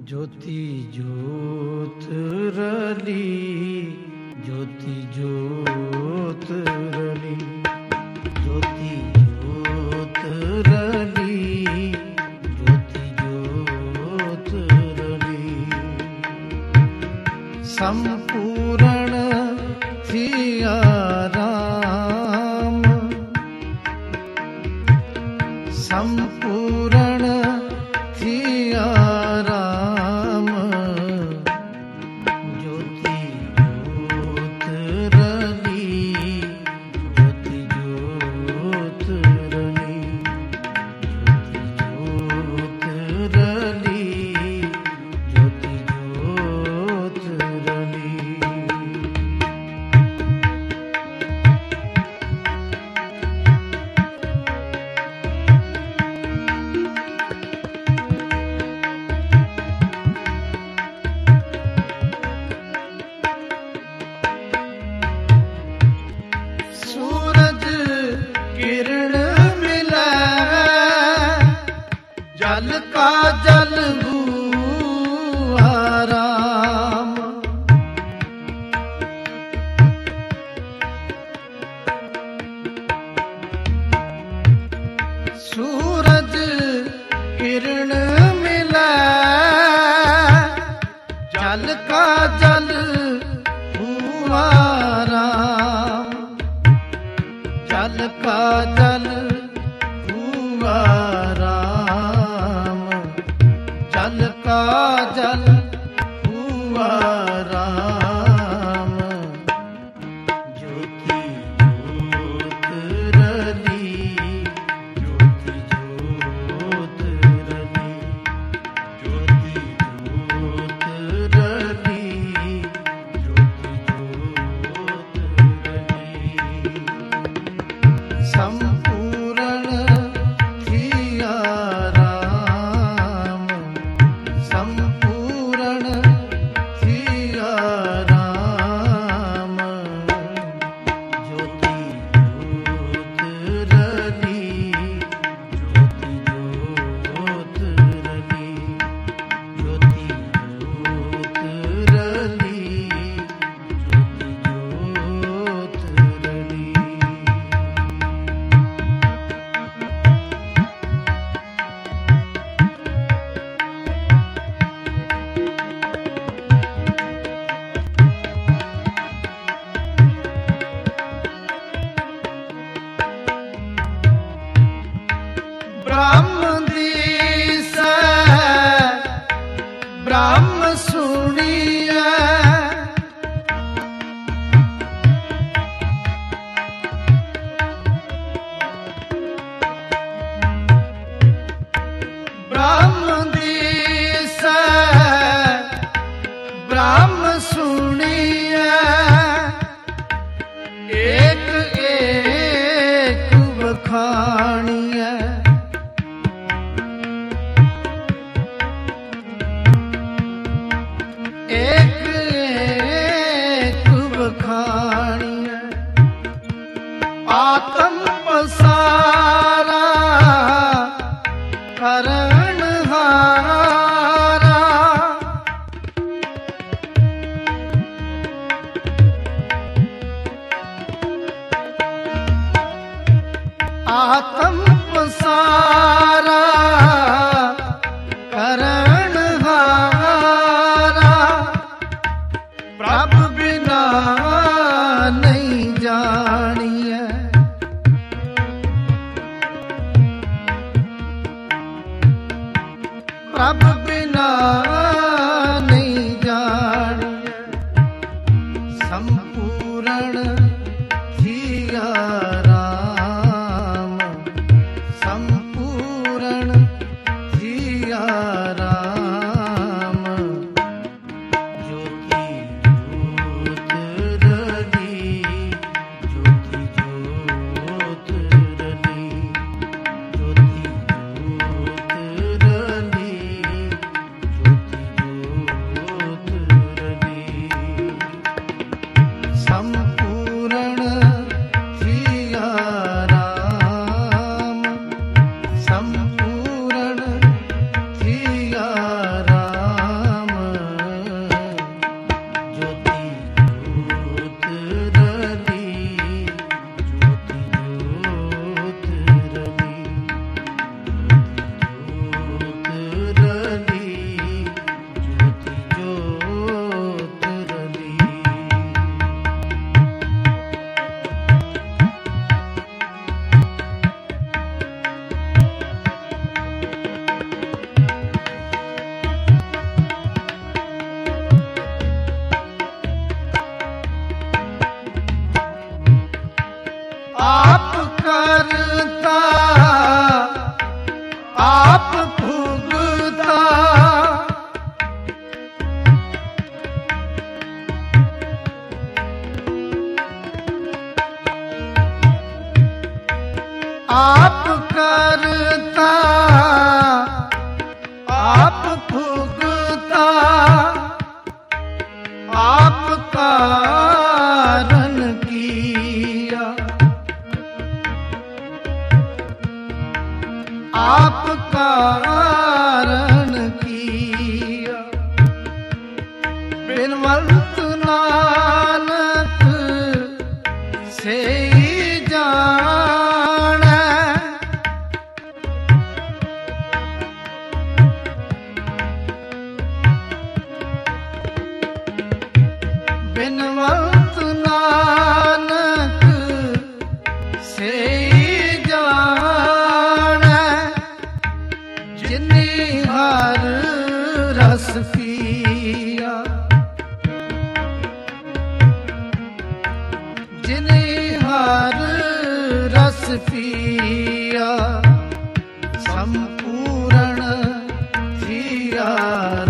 ज्योति ज्योत रली, ज्योति ज्योत रली, ज्योति ज्योत रली, ज्योति ज्योत रली। संपूर्ण थिया राम, संपूर्ण थिया राम। ज्योति ज्योत रली, ज्योति ज्योत रली, ज्योति ज्योत रली, ज्योति ज्योत रली। किरण मिले जल का जल हुआ राम। सूरज किरण मिले जल का जल हुआ राम। जल का जल हुआ राम, जल का जल हुआ राम। ज्योति ज्योत रली, ज्योति ज्योत रली, ज्योति ज्योत रली, ज्योति ज्योत रली। संपूर्ण थिया राम, संपूर्ण थिया राम। ज्योति ज्योत रली, ज्योति ज्योत रली, ज्योति ज्योत रली, ज्योति ज्योत रली। ब्रह्म दिस ब्रह्म सुनिए, ब्रह्म दिस ब्रह्म सुनिए। एक एक बखानिए, एक एक बखानिए। आत्म पसारा करण हारा, आत्म पसारा करण हारा। प्रभु बिना नहीं जानिए, प्रभु बिना नहीं जानिए। संपूर्ण थिया राम, संपूर्ण थिया राम। ज्योति ज्योत रली, ज्योति ज्योत रली, ज्योति ज्योत रली, ज्योति ज्योत रली। संपूर्ण थिया राम, संपूर्ण थिया आप भुगता आप कारण किया, आप कारण किया। बिनवंत नानक से जाने, बिनवंत नानक से जाने, जिन्ने हर रस पिया, जिन्ने हर रस पिया, संपूर्ण थिया